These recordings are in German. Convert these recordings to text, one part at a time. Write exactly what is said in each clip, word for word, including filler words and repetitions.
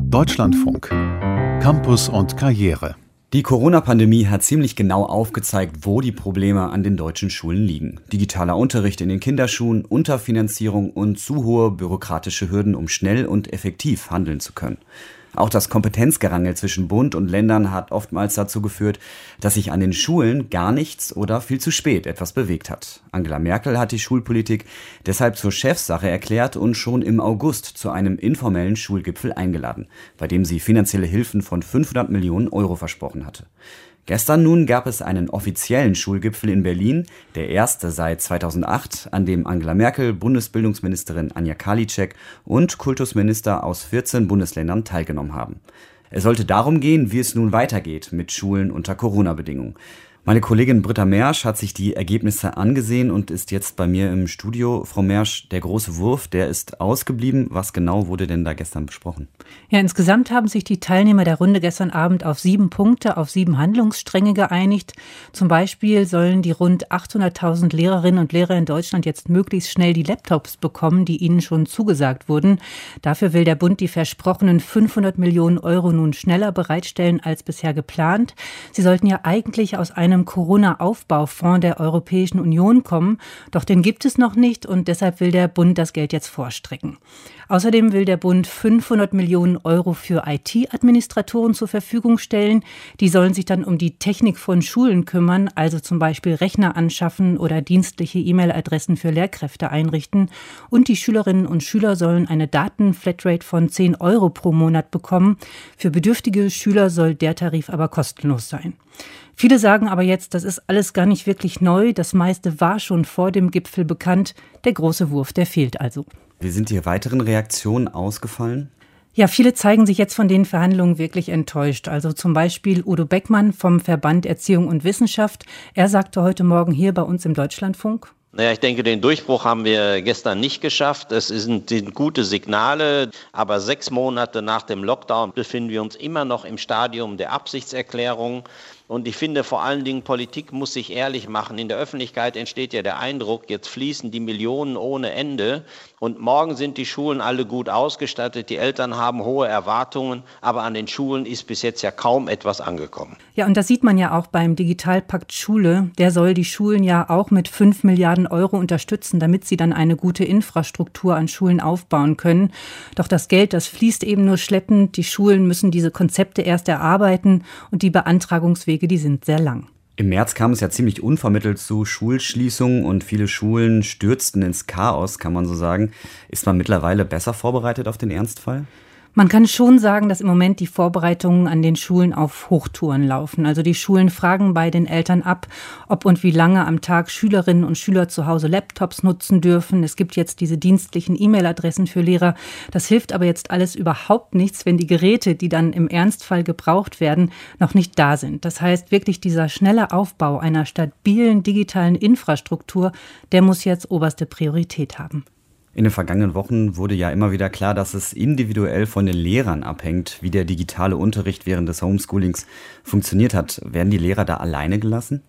Deutschlandfunk. Campus und Karriere. Die Corona-Pandemie hat ziemlich genau aufgezeigt, wo die Probleme an den deutschen Schulen liegen. Digitaler Unterricht in den Kinderschuhen, Unterfinanzierung und zu hohe bürokratische Hürden, um schnell und effektiv handeln zu können. Auch das Kompetenzgerangel zwischen Bund und Ländern hat oftmals dazu geführt, dass sich an den Schulen gar nichts oder viel zu spät etwas bewegt hat. Angela Merkel hat die Schulpolitik deshalb zur Chefsache erklärt und schon im August zu einem informellen Schulgipfel eingeladen, bei dem sie finanzielle Hilfen von fünfhundert Millionen Euro versprochen hatte. Gestern nun gab es einen offiziellen Schulgipfel in Berlin, der erste seit zweitausendacht, an dem Angela Merkel, Bundesbildungsministerin Anja Karliczek und Kultusminister aus vierzehn Bundesländern teilgenommen haben. Es sollte darum gehen, wie es nun weitergeht mit Schulen unter Corona-Bedingungen. Meine Kollegin Britta Mersch hat sich die Ergebnisse angesehen und ist jetzt bei mir im Studio. Frau Mersch, der große Wurf, der ist ausgeblieben. Was genau wurde denn da gestern besprochen? Ja, insgesamt haben sich die Teilnehmer der Runde gestern Abend auf sieben Punkte, auf sieben Handlungsstränge geeinigt. Zum Beispiel sollen die rund achthunderttausend Lehrerinnen und Lehrer in Deutschland jetzt möglichst schnell die Laptops bekommen, die ihnen schon zugesagt wurden. Dafür will der Bund die versprochenen fünfhundert Millionen Euro nun schneller bereitstellen als bisher geplant. Sie sollten ja eigentlich aus einem Corona-Aufbaufonds der Europäischen Union kommen, doch den gibt es noch nicht und deshalb will der Bund das Geld jetzt vorstrecken. Außerdem will der Bund fünfhundert Millionen Euro für I T-Administratoren zur Verfügung stellen. Die sollen sich dann um die Technik von Schulen kümmern, also zum Beispiel Rechner anschaffen oder dienstliche E-Mail-Adressen für Lehrkräfte einrichten. Und die Schülerinnen und Schüler sollen eine Daten-Flatrate von zehn Euro pro Monat bekommen. Für bedürftige Schüler soll der Tarif aber kostenlos sein. Viele sagen aber jetzt, das ist alles gar nicht wirklich neu. Das meiste war schon vor dem Gipfel bekannt. Der große Wurf, der fehlt also. Wie sind die weiteren Reaktionen ausgefallen? Ja, viele zeigen sich jetzt von den Verhandlungen wirklich enttäuscht. Also zum Beispiel Udo Beckmann vom Verband Erziehung und Wissenschaft. Er sagte heute Morgen hier bei uns im Deutschlandfunk: Naja, ich denke, den Durchbruch haben wir gestern nicht geschafft. Es sind, sind gute Signale, aber sechs Monate nach dem Lockdown befinden wir uns immer noch im Stadium der Absichtserklärung. Und ich finde vor allen Dingen, Politik muss sich ehrlich machen. In der Öffentlichkeit entsteht ja der Eindruck, jetzt fließen die Millionen ohne Ende und morgen sind die Schulen alle gut ausgestattet, die Eltern haben hohe Erwartungen, aber an den Schulen ist bis jetzt ja kaum etwas angekommen. Ja, und das sieht man ja auch beim Digitalpakt Schule. Der soll die Schulen ja auch mit fünf Milliarden Euro unterstützen, damit sie dann eine gute Infrastruktur an Schulen aufbauen können. Doch das Geld, das fließt eben nur schleppend. Die Schulen müssen diese Konzepte erst erarbeiten und die Beantragungswege, die sind sehr lang. Im März kam es ja ziemlich unvermittelt zu Schulschließungen und viele Schulen stürzten ins Chaos, kann man so sagen. Ist man mittlerweile besser vorbereitet auf den Ernstfall? Man kann schon sagen, dass im Moment die Vorbereitungen an den Schulen auf Hochtouren laufen. Also die Schulen fragen bei den Eltern ab, ob und wie lange am Tag Schülerinnen und Schüler zu Hause Laptops nutzen dürfen. Es gibt jetzt diese dienstlichen E-Mail-Adressen für Lehrer. Das hilft aber jetzt alles überhaupt nichts, wenn die Geräte, die dann im Ernstfall gebraucht werden, noch nicht da sind. Das heißt, wirklich dieser schnelle Aufbau einer stabilen digitalen Infrastruktur, der muss jetzt oberste Priorität haben. In den vergangenen Wochen wurde ja immer wieder klar, dass es individuell von den Lehrern abhängt, wie der digitale Unterricht während des Homeschoolings funktioniert hat. Werden die Lehrer da alleine gelassen?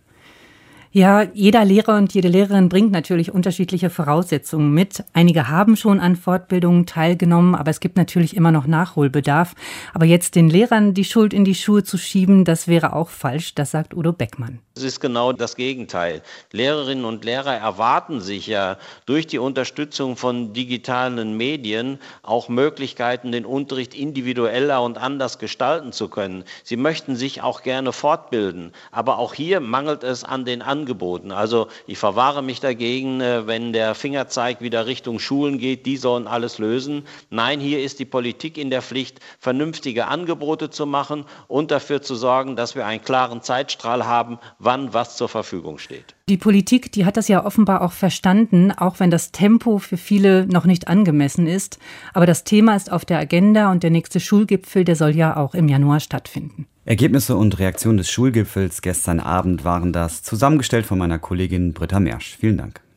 Ja, jeder Lehrer und jede Lehrerin bringt natürlich unterschiedliche Voraussetzungen mit. Einige haben schon an Fortbildungen teilgenommen, aber es gibt natürlich immer noch Nachholbedarf. Aber jetzt den Lehrern die Schuld in die Schuhe zu schieben, das wäre auch falsch, das sagt Udo Beckmann. Es ist genau das Gegenteil. Lehrerinnen und Lehrer erwarten sich ja durch die Unterstützung von digitalen Medien auch Möglichkeiten, den Unterricht individueller und anders gestalten zu können. Sie möchten sich auch gerne fortbilden, aber auch hier mangelt es an den Angeboten. Also ich verwahre mich dagegen, wenn der Fingerzeig wieder Richtung Schulen geht, die sollen alles lösen. Nein, hier ist die Politik in der Pflicht, vernünftige Angebote zu machen und dafür zu sorgen, dass wir einen klaren Zeitstrahl haben, wann was zur Verfügung steht. Die Politik, die hat das ja offenbar auch verstanden, auch wenn das Tempo für viele noch nicht angemessen ist. Aber das Thema ist auf der Agenda und der nächste Schulgipfel, der soll ja auch im Januar stattfinden. Ergebnisse und Reaktionen des Schulgipfels gestern Abend waren das, zusammengestellt von meiner Kollegin Britta Mersch. Vielen Dank.